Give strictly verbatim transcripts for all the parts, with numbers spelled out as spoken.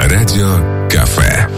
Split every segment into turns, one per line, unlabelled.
Радио Кафе.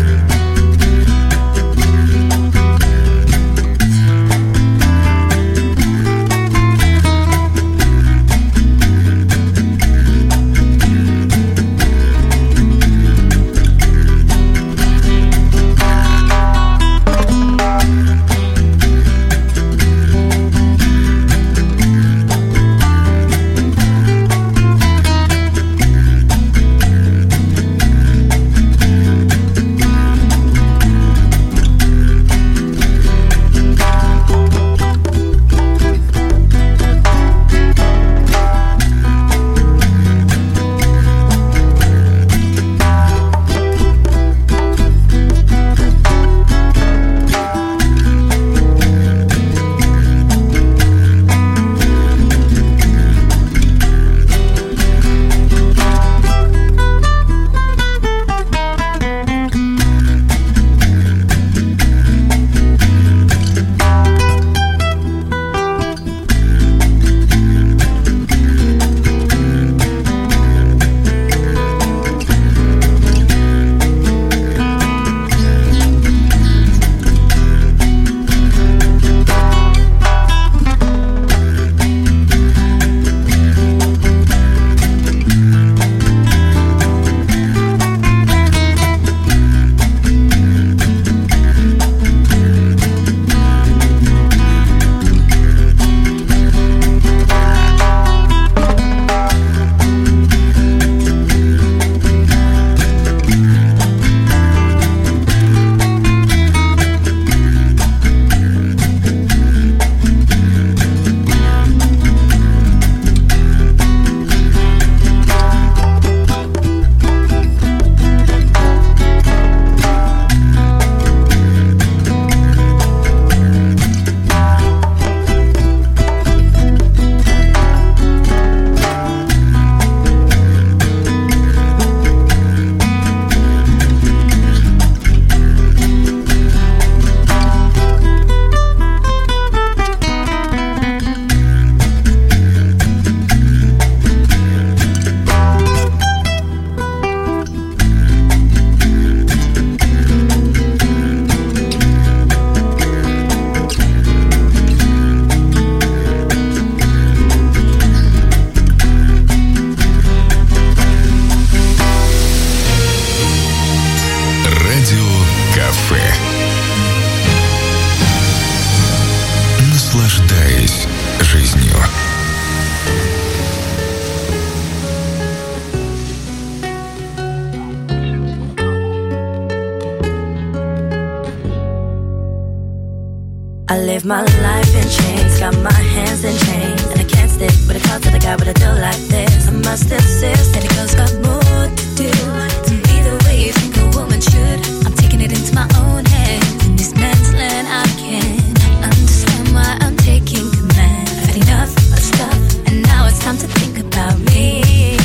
My life in chains, got my hands in chains, and I can't stick with a call to the guy with a deal like this. I must insist that it goes got more to do to be the way you think a woman should. I'm taking it into my own hands. In this man's land, I can't understand why I'm taking command. I've had enough of stuff, and now it's time to think about me.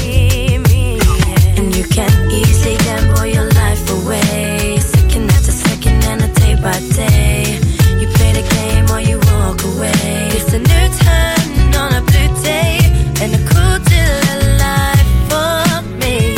me yeah. And you can easily gamble your life away, second after second and a day by day. You play the game or you walk away. It's a new turn on a blue day and a cool deal of life for me.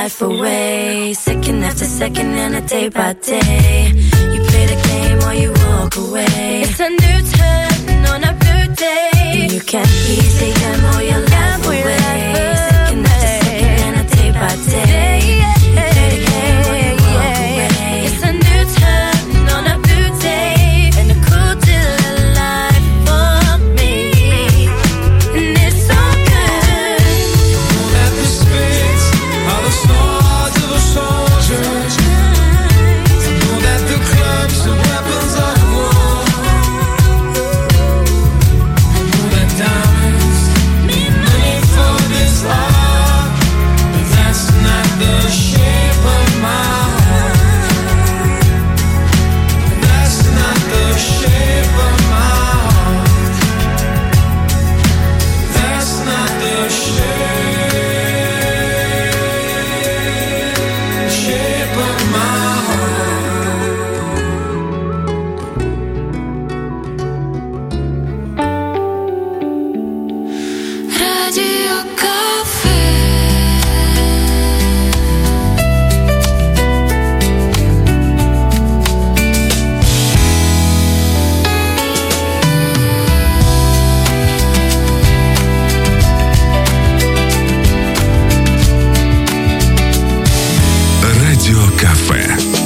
life away. Second after second and a day by day. You play the game or you walk away. It's a new turn on a blue day. And you can't easily gamble your life away. Second after second and a day by day. You play the game or you walk away. It's a new turn on a blue day. And a cool deal of life for me. And it's so good.
Don't let the spits are the swords of a soldier. Know that the clubs are weapons of war. I know that diamonds mean money for this art, but that's not the shape of my heart. That's not the shape of my heart. That's not the shape, shape of my
Radio Caffè.
Radio Caffè.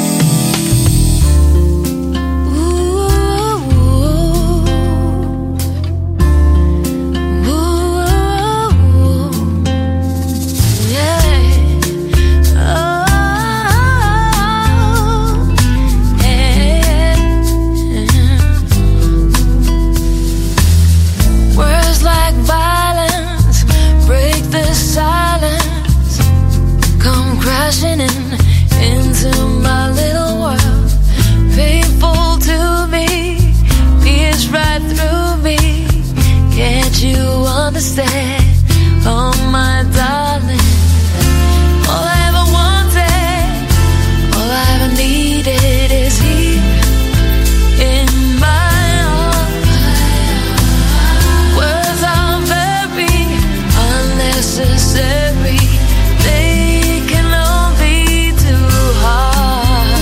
Words like violence break the silence, come crashing in into my little world. Painful to me, pierce right through me. Can't you understand? Oh my darling, all I ever wanted, all I ever needed is here in my arms. Words are very unnecessary. They can all be too hard.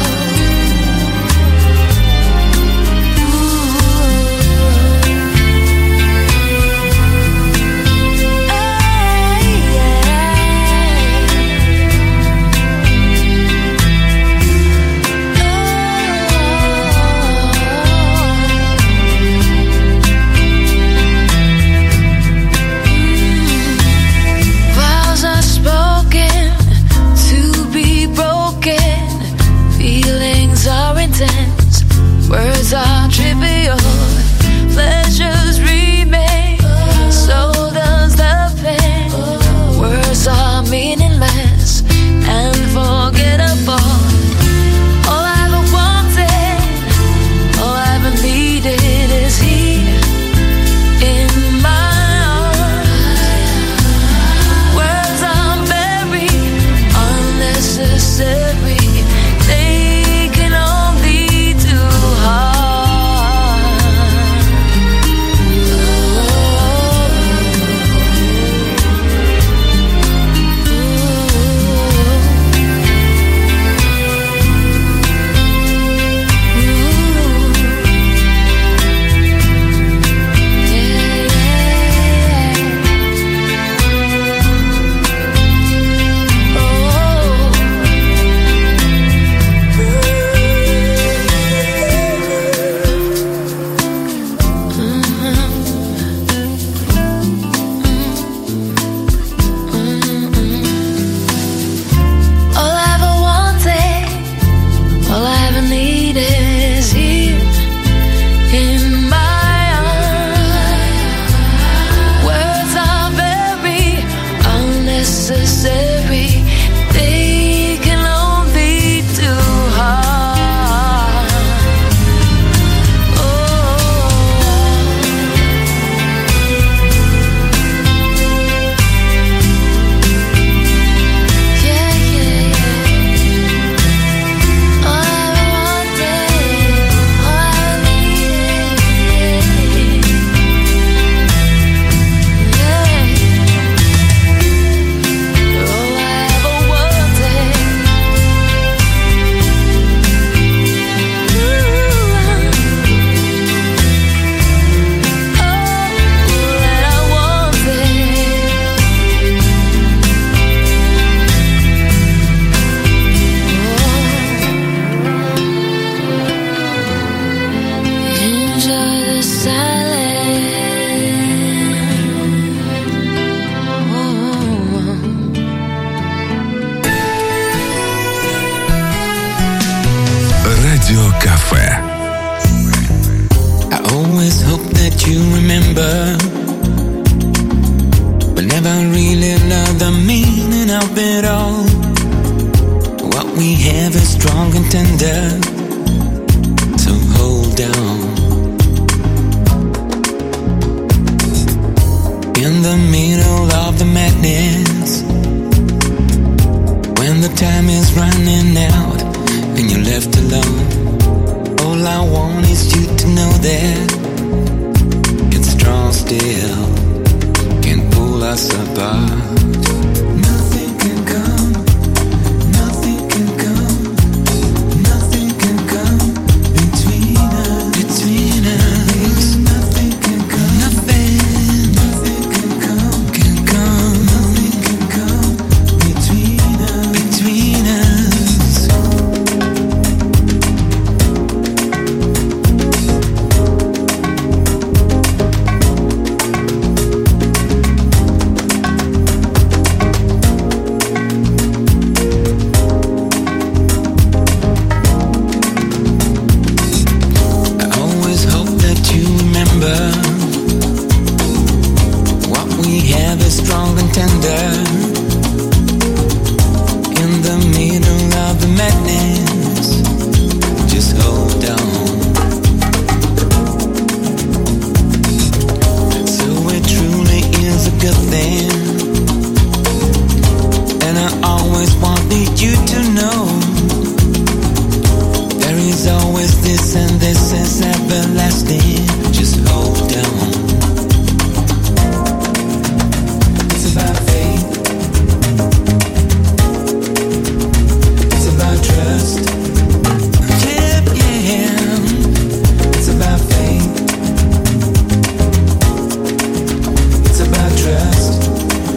Oh, ooh.
Caffè.
I always hope that you remember, but never really loved the meaning of it all. What we have is strong and tender, so hold on. In the middle of the madness, when the time is running out and you're left alone, all I want is you to know that it's strong still, can't pull us apart. Nothing can come, nothing can come, nothing can come between us, between us. Nothing can come, nothing, nothing can come, can come, nothing can come between us, between us. What we have is strong and tender, in the middle of the madness, just hold on. So it truly is a good thing, and I always wanted you to know there is always this, and this is everlasting. Just hold on. It's about faith. It's about trust. Yeah, yeah. It's about faith. It's about trust.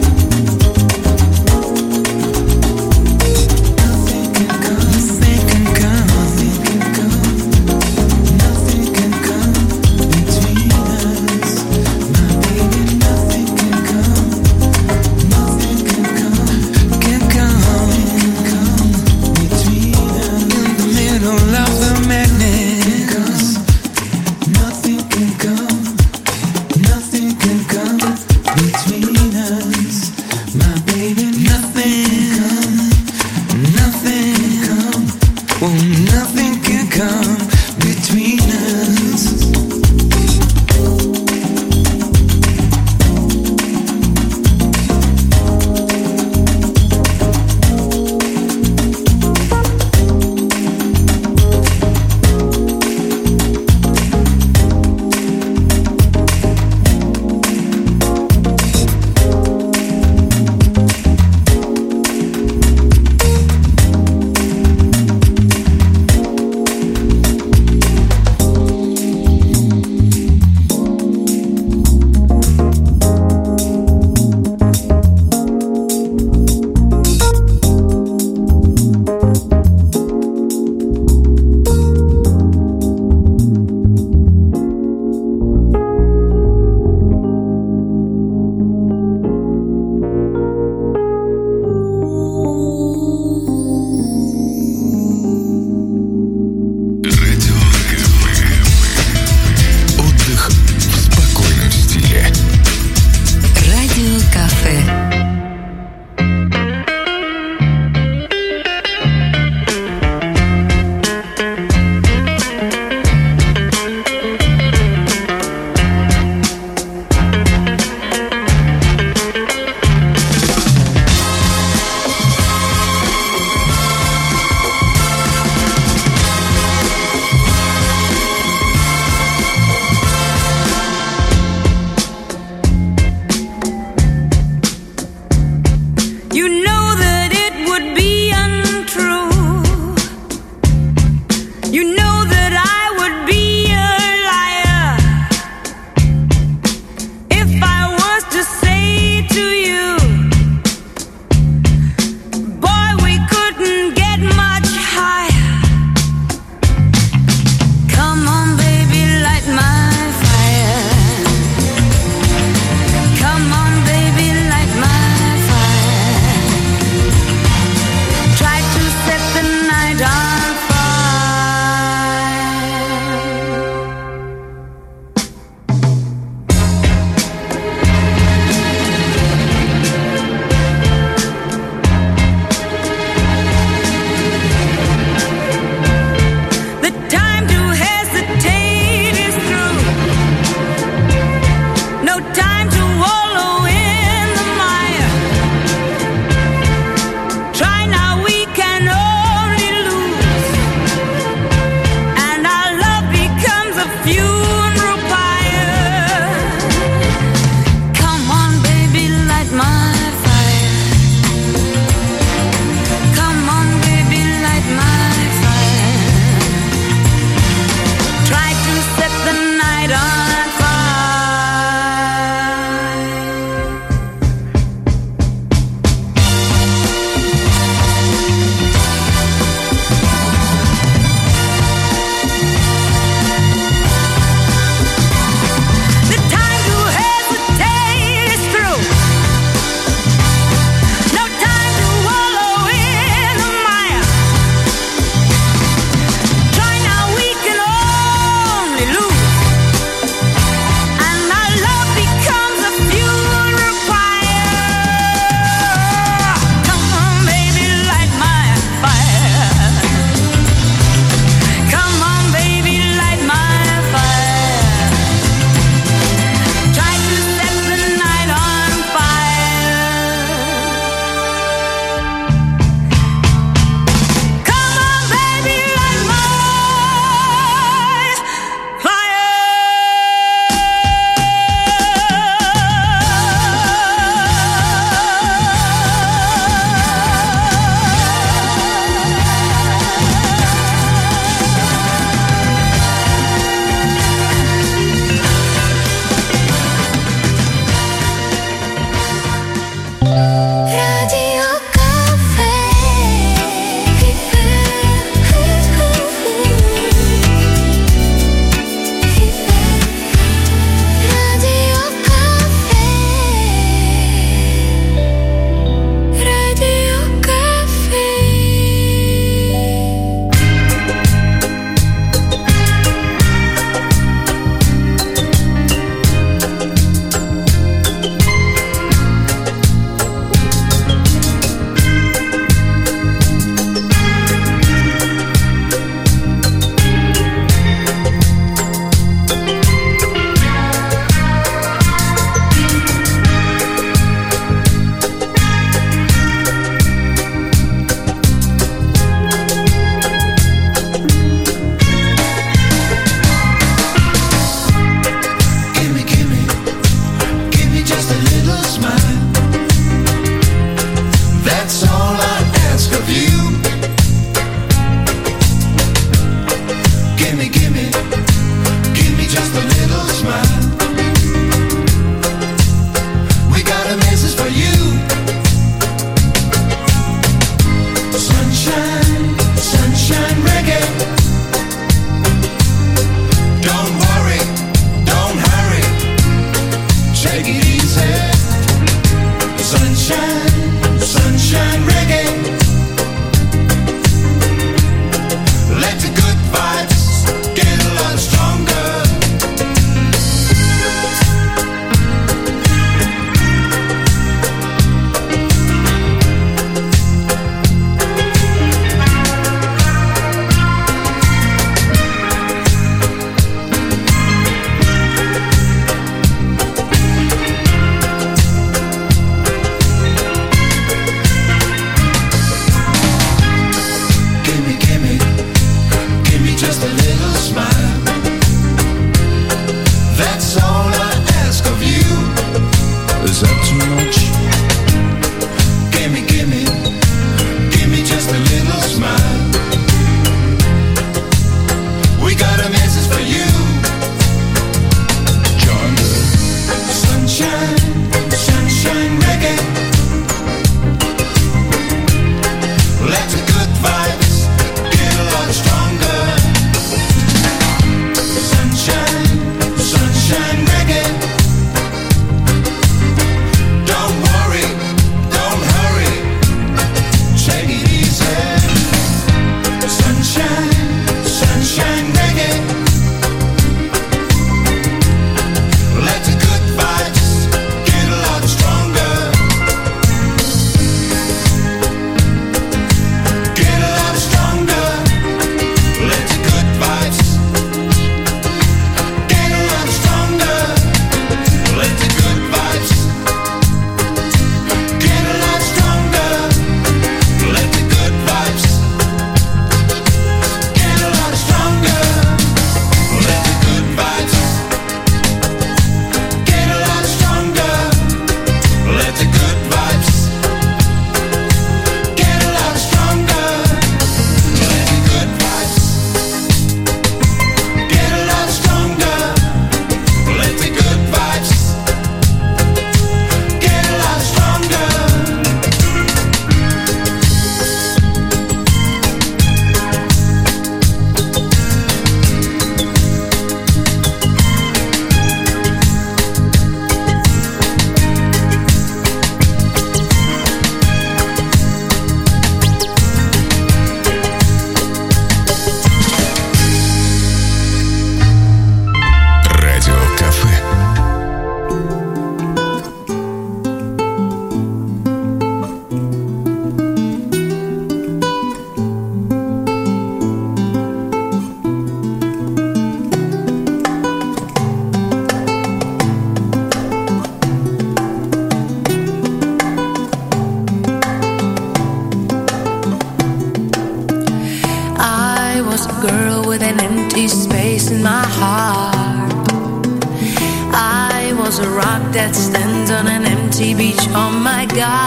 that stands on an empty beach. Oh my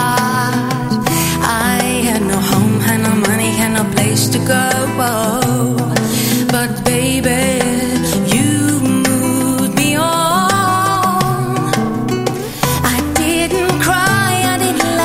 God, I had no home, had no money, had no place to go. But baby, you moved me on. I didn't cry, I didn't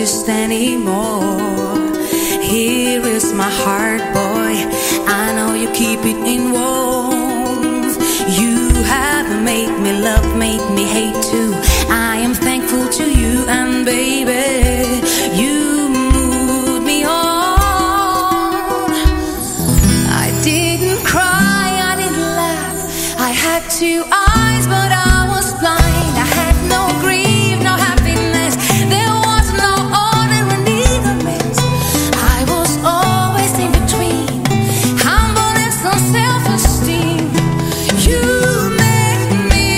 exist anymore. Here is my heart, boy. I know you keep it in warmth. You have made me love, made me hate too. I am thankful to you, and baby, you moved me on. I didn't cry, I didn't laugh. I had two eyes, but I was blind. I had no grief, no happiness. There was no order in either mess. I was always in between, humble and so self-esteem. You made me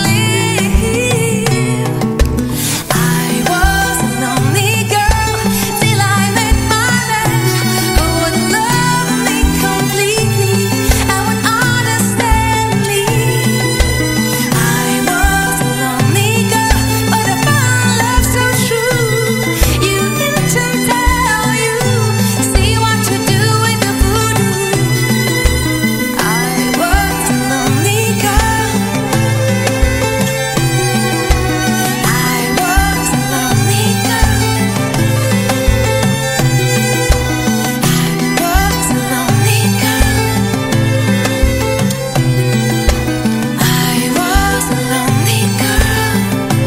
live. I was a lonely girl till I met my man who would love me completely and would understand me. I was a lonely girl, but I found love so true. You can tell you, see what you do with the voodoo. I was a lonely girl. I was a lonely girl. I was a lonely girl. I was a lonely girl.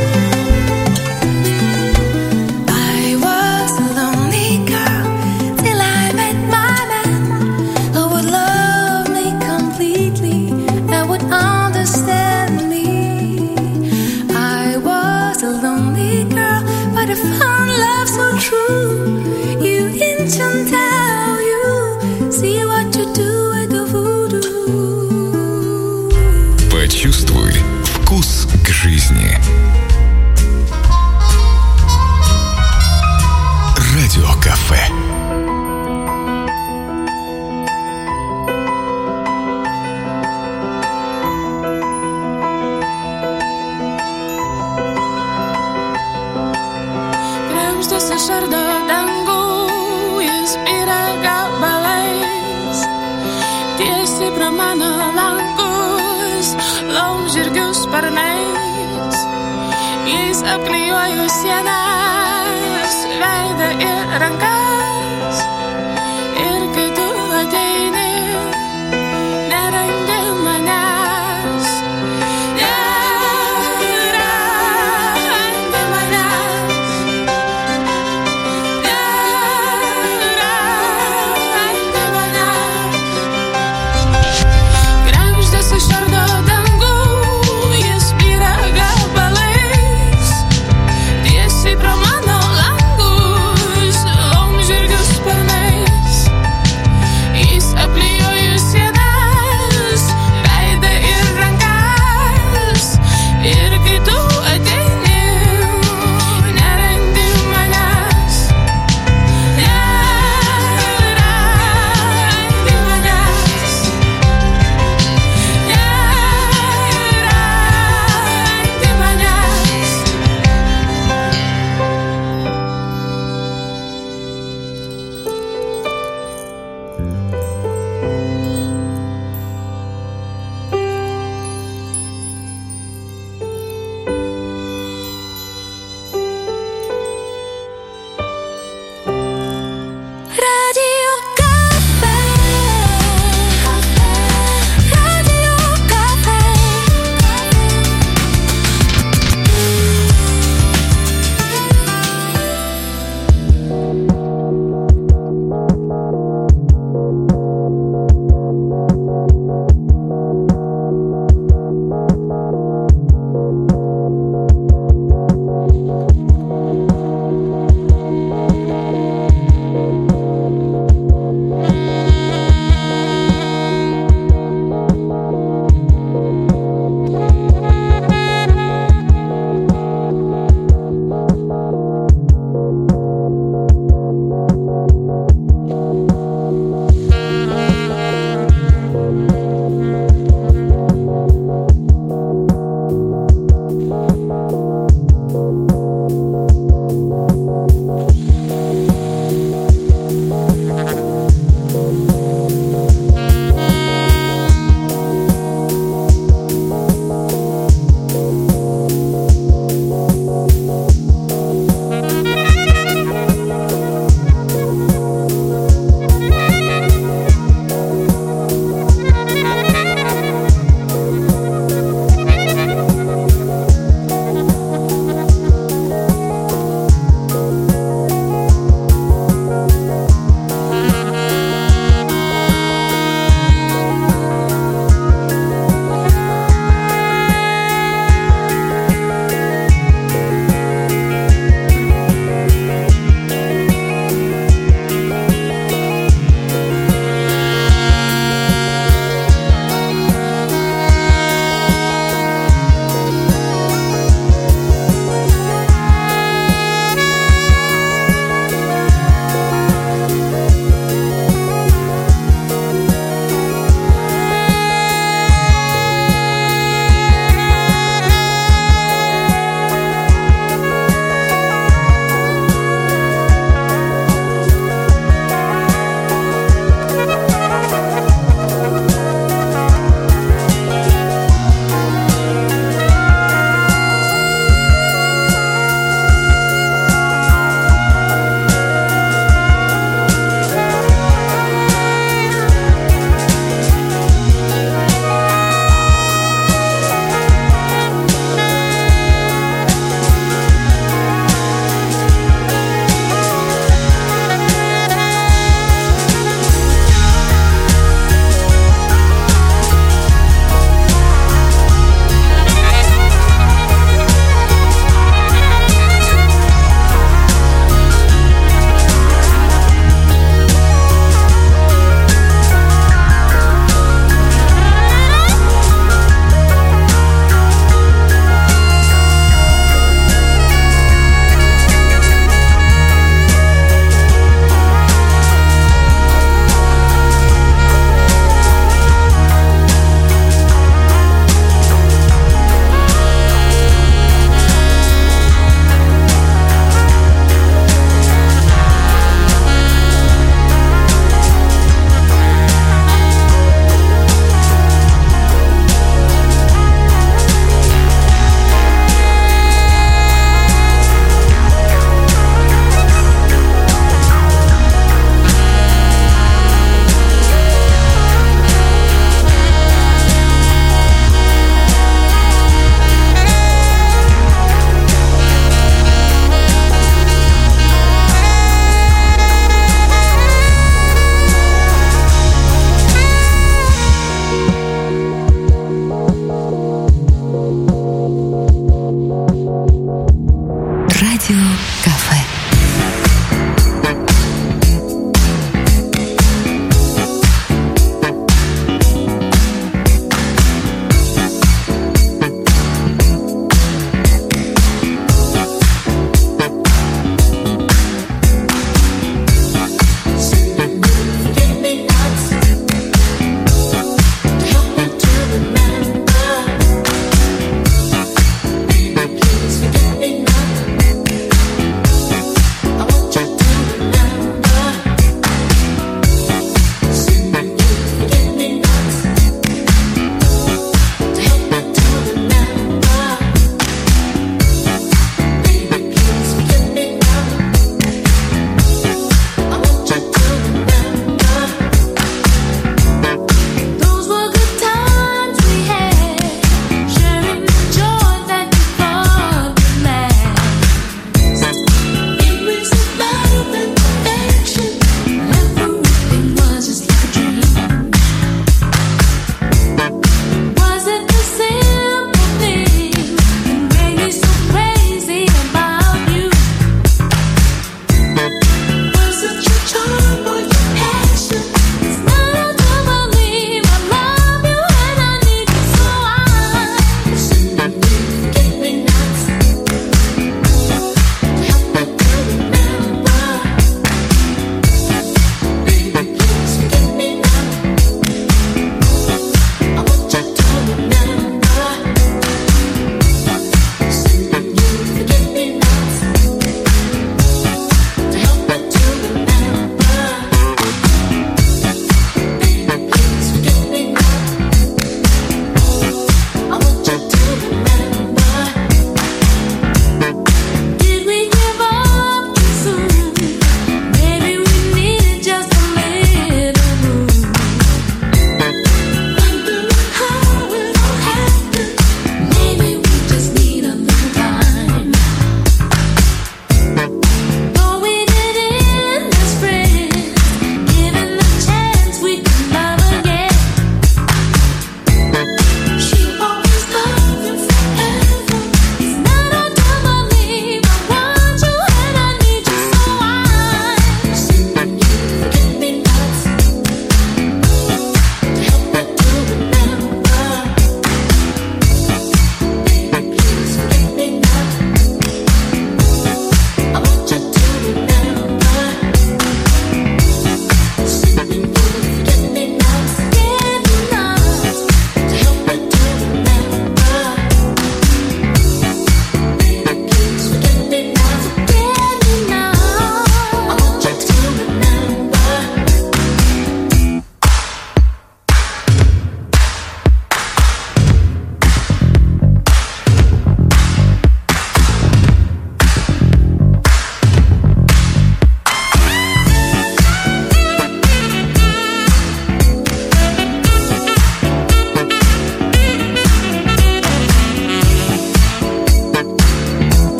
I was a lonely girl till I met my man who would love me completely and would understand me. I was a lonely girl, but I found love so true. You ancient tell you, see what you do with the voodoo.
Почувствуй вкус к жизни. Радиокафе.
Krebždėsi šardo dangų, jis yra gabalais. Tiesiai pro mano langus, laumžirgių sparnais. Jais apklijuoju sienas, veidą ir rankas. Ir kai tu ateini, nerandi manęs. Nerandi manęs. Nerandi manęs. Krebždėsi šardo dangų, jis yra gabalais. Tiesiai pro mano langus, laumžirgių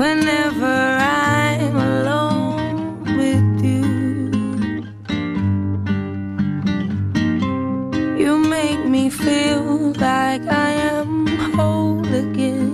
Whenever I'm alone with you, you make me feel like I am whole again.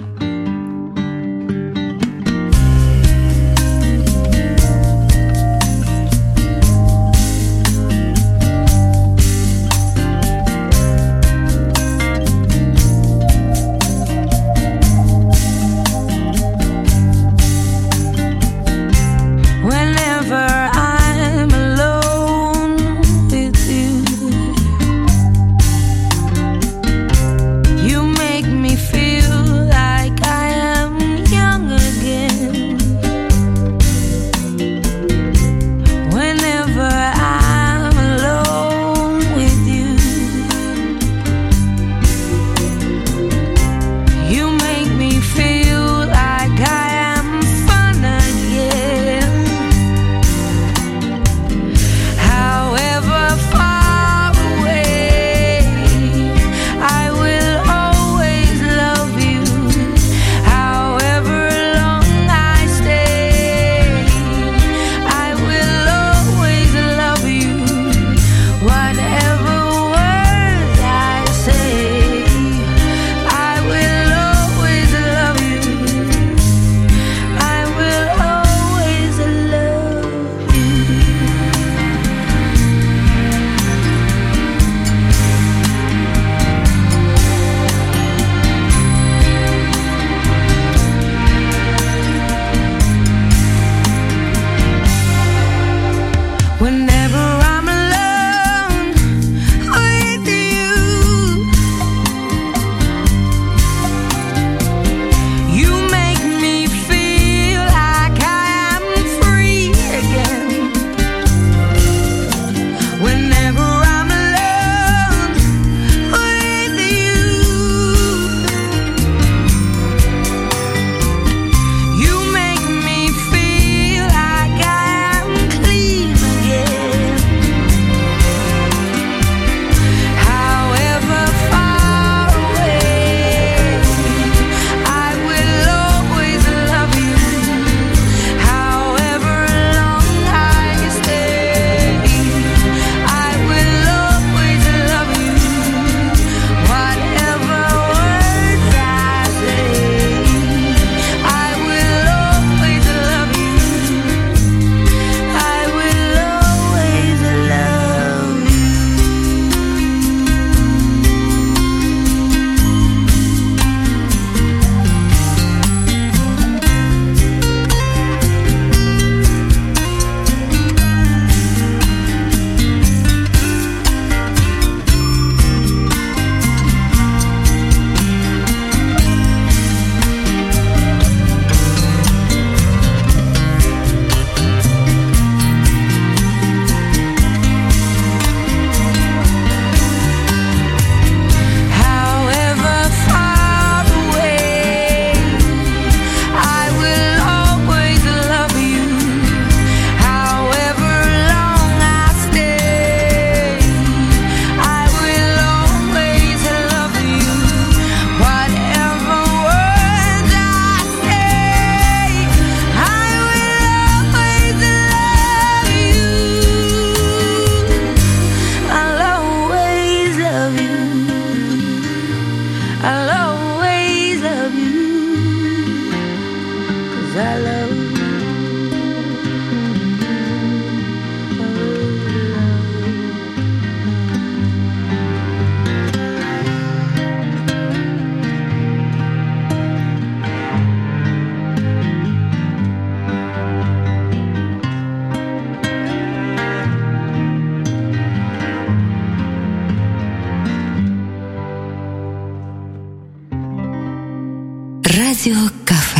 Radio Caffè.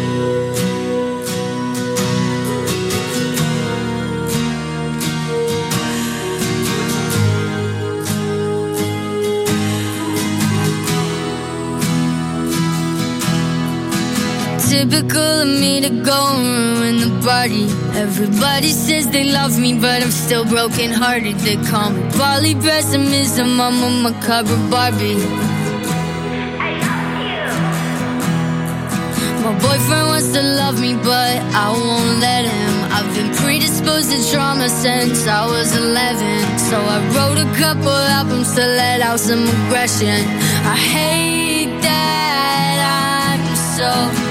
Typical of me to go and ruin the party. Everybody says they love me, but I'm still broken hearted. They call me poly pessimism, I'm a macabre Barbie. My boyfriend wants to love me, but I won't let him. I've been predisposed to trauma since I was eleven. So I wrote a couple albums to let out some aggression. I hate that I'm so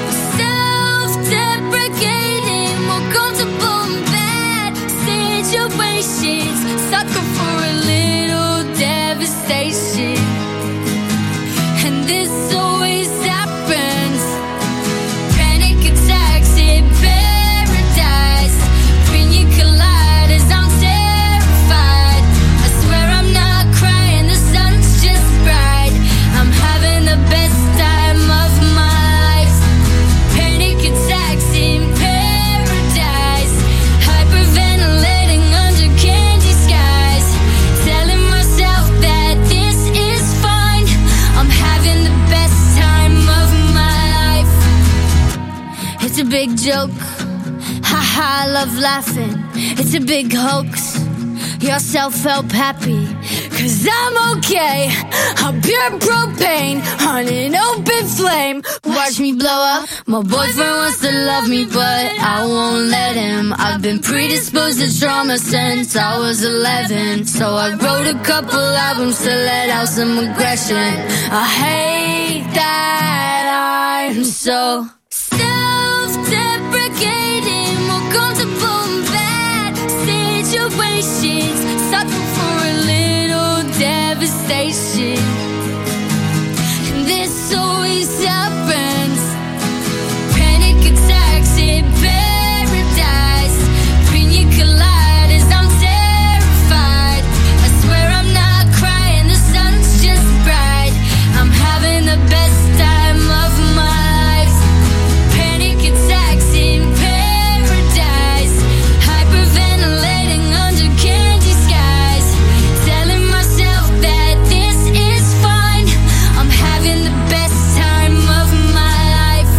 self-deprecating, more comfortable in bad situations, sucker for a little devastation. And this always happens. Panic attacks in paradise. Pina coladas, I'm terrified. I swear I'm not crying, the sun's just bright. I'm having the best time of my life. Panic attacks in paradise. Hyperventilating under candy skies. Telling myself that this is fine. I'm having the best time of my life. It's a big joke. Haha, I love laughing. It's a big hoax. You're self-help happy, cause I'm okay. I'm pure propane on an open flame. Watch me blow up. My boyfriend wants to love me, but I won't let him. I've been predisposed to trauma since I was eleven. So I wrote a couple albums to let out some aggression. I hate that I'm so self-deprecating, more comfortable in bad situations, sucker for a little devastation. And this always happens. Panic attacks in paradise. Pina coladas, I'm terrified. I swear I'm not crying, the sun's just bright. I'm having the best time of my life. Panic attacks in paradise. Hyperventilating under candy skies. Telling myself that this is fine. I'm having the best time of my life.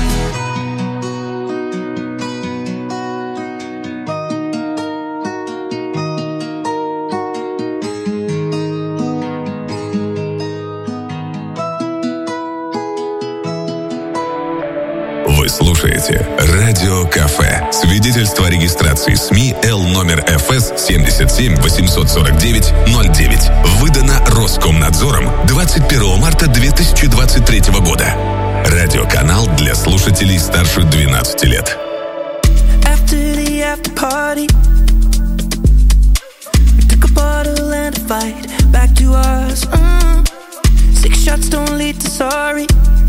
Вы слушаете Радио Кафе. Свидетельство о регистрации СМИ Л номер эф эс семь семь восемь четыре девять ноль девять. Выдано Роскомнадзором двадцать первого марта две тысячи двадцать третьего года. Радиоканал для слушателей старше двенадцати лет.
After the after party, we took a bottle and a fight back to us. Mm. Six shots don't lead to sorry.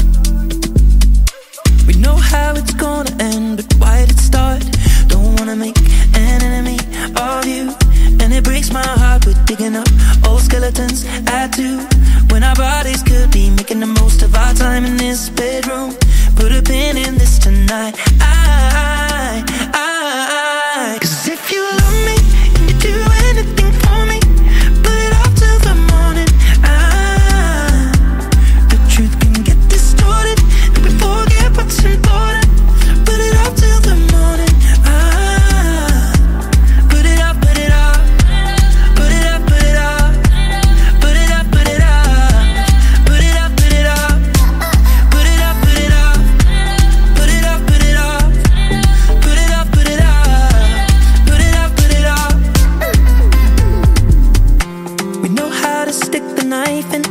We know how it's gonna end, but why did it start? Don't wanna make an enemy of you, and it breaks my heart. We're digging up old skeletons at two, when our bodies could be making the most of our time in this bedroom. Put a pin in this tonight. I, I, I, 'cause if you love me and you do anything for me, put it off till the morning. I, the truth can get distorted, and we forget what's important. Put it off till the morning. I, put it up, put it up, put it up, put it up, put it up, put it up, put it up, put it up, put it up, put it up, put it up, put it up, put it up, put it up, put it up, put it up. We know how to stick the knife in.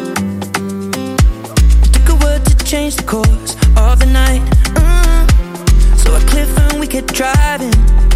It took a word to change the course of the night. Mm. So a cliff and we kept driving.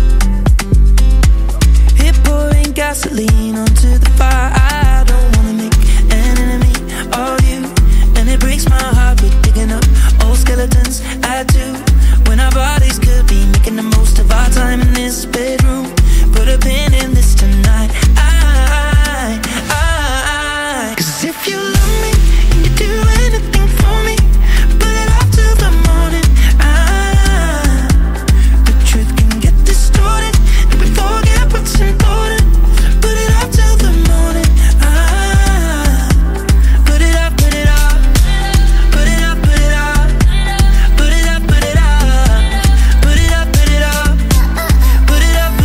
Hit pouring gasoline onto the fire. I don't wanna make an enemy of you, and it breaks my heart. We're digging up old skeletons at two, when our bodies could be making the most of our time in this bedroom. Put a pin in this tonight. I, I, I, 'cause if you love me and you do anything for me, put it off till the morning. I, the truth can get distorted, and we forget what's important. Put it off till the morning. I, put it up, put it up, put it up, put it up, put it up, put it up, put it up, put it up, put it up,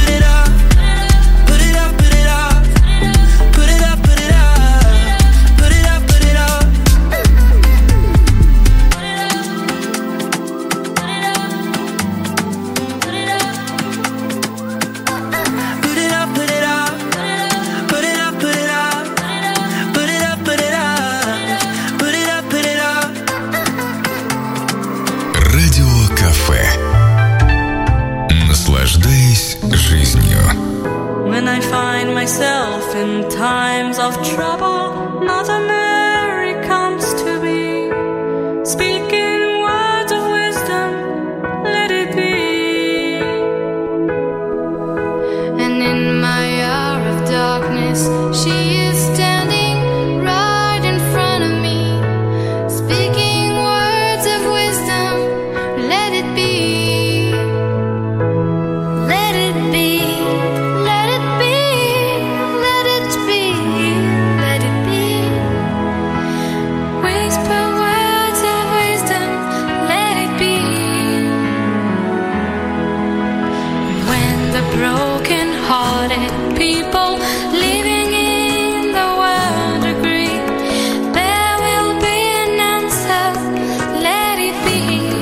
When I find myself in times of trouble, Mother Mary comes to me, speaking words of wisdom, let it be.
And in my hour of darkness, she is standing right in front of me, speaking words of wisdom, let it be.
Let it be, let it be, let it be, let it be.
Whisper words of wisdom, let it be. When the broken-hearted people living in the world agree, there will be an answer, let it be.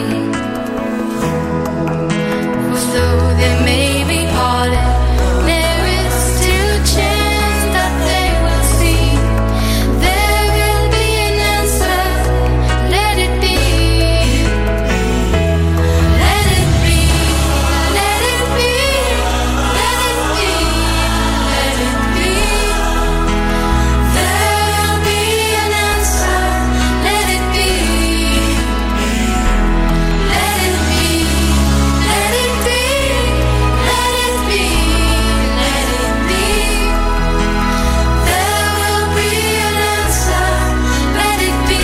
For though they may be parted, there is still a chance that they will see. There will be an answer, let it be. Let it be, let it be, let it be, let it be. There will be an answer, let it be. Let it be, let it be, let it be, let it be. There will be an answer, let it be.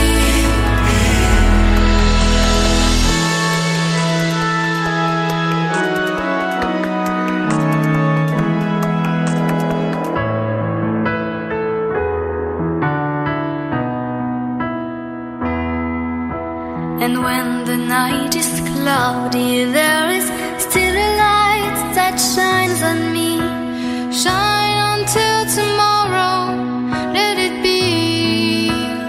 And when the night is cloudy, there is still a light that shines on me. Shine until tomorrow, let it be.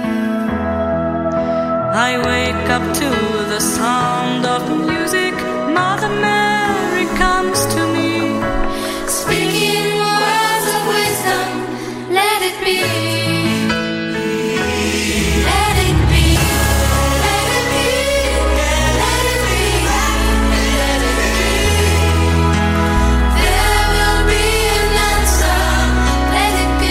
I wake up to the sound of music, Mother Mary comes to me,
Speaking words of wisdom, let it be. Let it be, let it be, let it be, let it be. There will be an answer, let it be.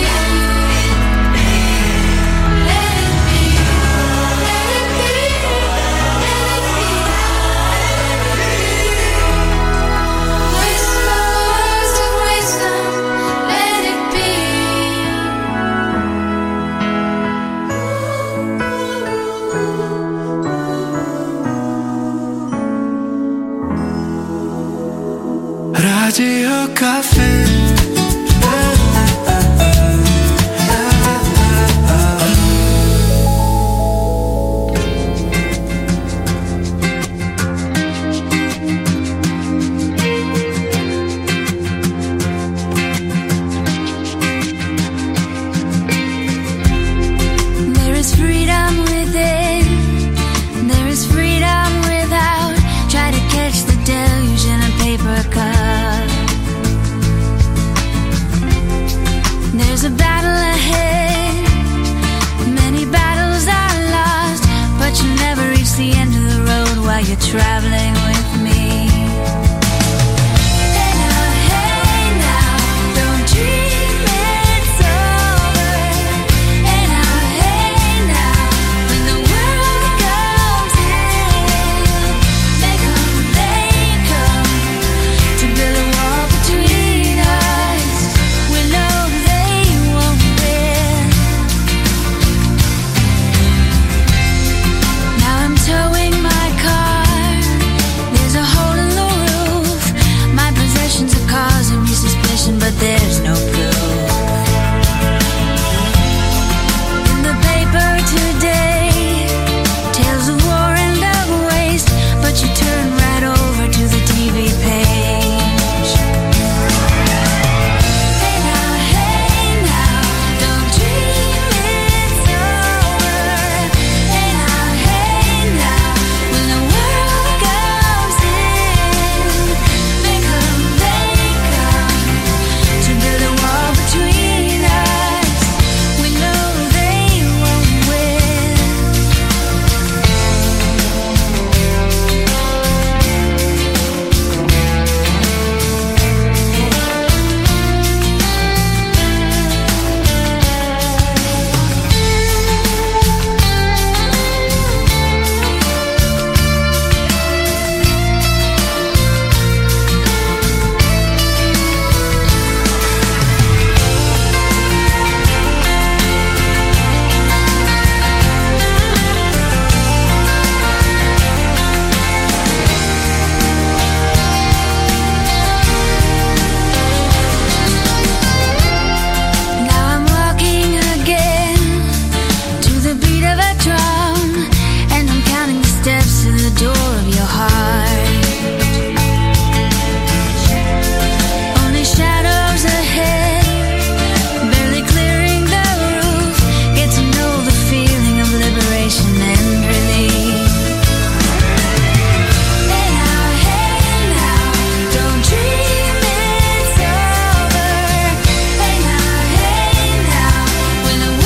Let it be, let it be, let it be, let it be. Whisper words of wisdom, let it be.
Radio Caffè